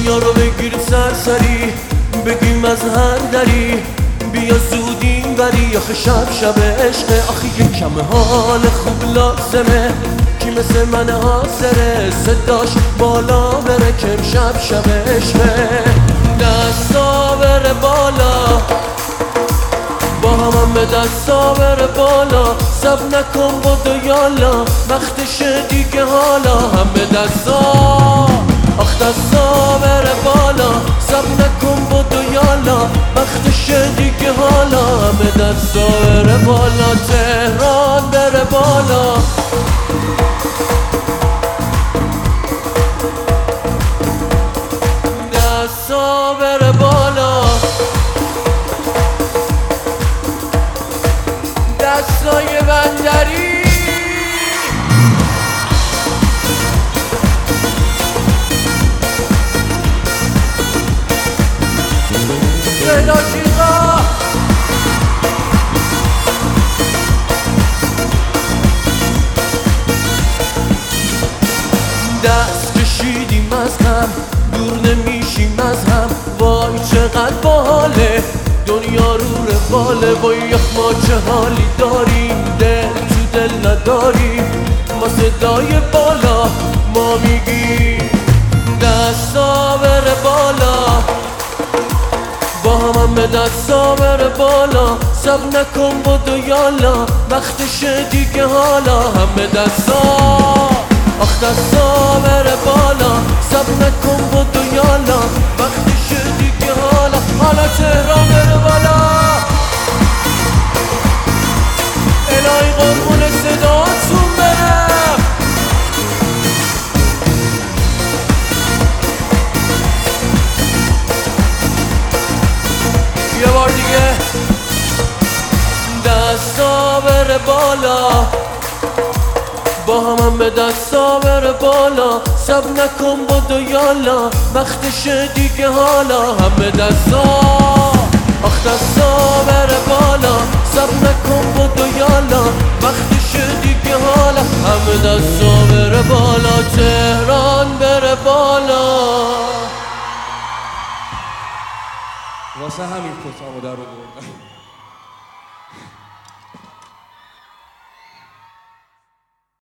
دنیا رو بگیر سرسری، بگیم از هر دری بیا زودی وری. آخه شب عشقه، آخه یکم حال خوب لازمه. کی مثل من حاضره صداش بالا بره که شب عشقه. دستا بره بالا با هم به دستا بره بالا. سب نکن بدو یالا وقتشه دیگه حالا. همه دستا آخ دستا بره بالا. سب نکن بدو یالا وقتشه دیگه حالا. همه دستا بره بالا. تهران بره بالا. دستا بره بالا. دستای بندری سلاجیقا دست کشیدیم از هم، دور نمیشیم از هم. وای چقدر باحاله دنیا رو رواله. وای ما چه حالی داریم، دل تو دل نداریم. ما صدای بالا ما میگیم دستا بره بالا. با هم به دستا بره بالا. سب نکن بدو یالا وقتشه دیگه حالا. همه دستا آخ دستا بره بالا. سب نکن بدو یالا وقتشه دیگه حالا. حالا تهران بره بالا. الهی قربون صداتون برم. یه بار دیگه دستا بره بالا. با هم به دستا بره بالا. سب نکن بدو یالا وقتشه دیگه حالا. همه دستا آخ دستا بره بالا. سب نکن بدو یالا وقتشه دیگه حالا. همه دستا بره بالا. تهران بره بالا. واسه همین کتابو در آوردم.